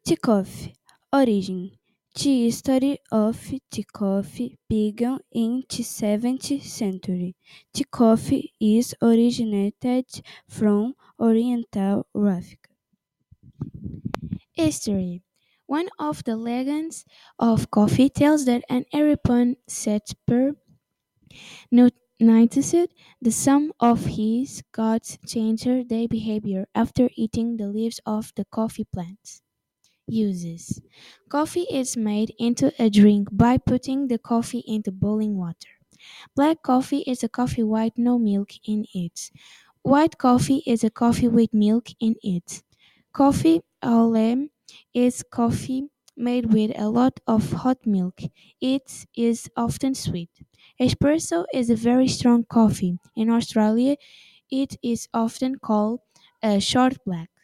Tea coffee. Origin. Tea history of tea coffee began in the 17th century. Tea coffee is originated from Oriental Africa. History. One of the legends of coffee tells that an European settler noticed that some of his gods changed their behavior after eating the leaves of the coffee plant. Uses. Coffee is made into a drink by putting the coffee into boiling water. Black coffee is a coffee with no milk in it. White coffee is a coffee with milk in it. Coffee au lait is coffee made with a lot of hot milk. It is often sweet. Espresso is a very strong coffee. In Australia, it is often called a short black.